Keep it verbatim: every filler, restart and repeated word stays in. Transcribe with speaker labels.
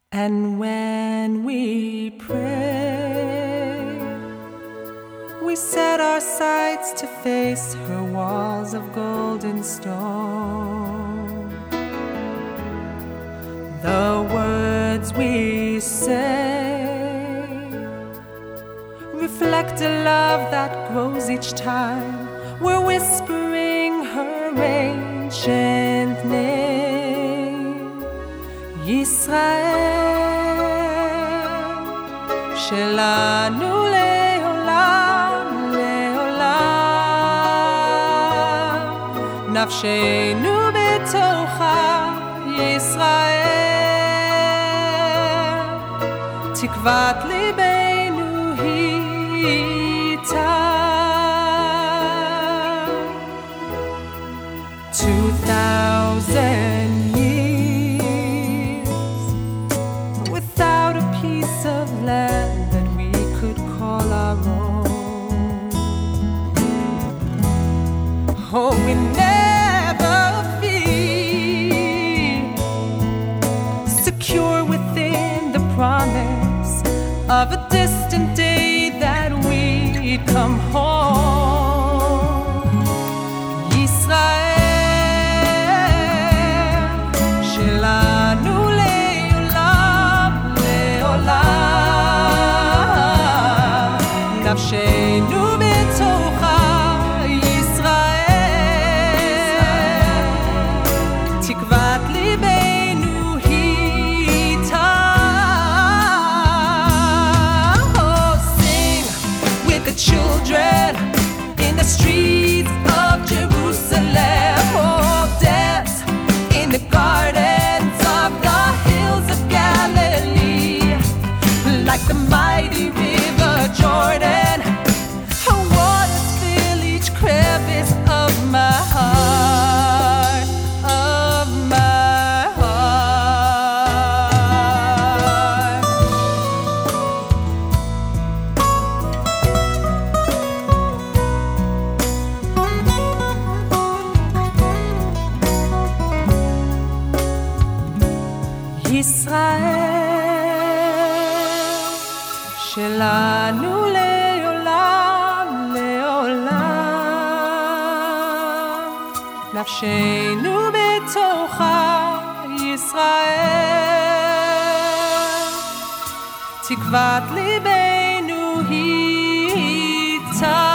Speaker 1: And when we pray, we set our sights to face her walls of golden stone. The words we say reflect a love that grows each time we're whispering her ancient name, Yisrael. שלנו לעולם, לעולם, נפשנו בתוכה, ישראל, תקוות ליבנו היא איתה. Two thousand years without a piece of land oh, we never feel secure within the promise of a distant day that we'd come home. Yisrael, shelanu le'olam, le'olam, nafshenu betocha. תקוות ליבנו היא איתה. Oh, sing with the children in the streets of Jerusalem. Oh, dance in the gardens of the hills of Galilee, like the mighty river Jordan. I want to fill each crevice of my heart. ישראל שלנו לעולם, לעולם, נפשנו בתוכה, ישראל, תקוות ליבנו היא איתה.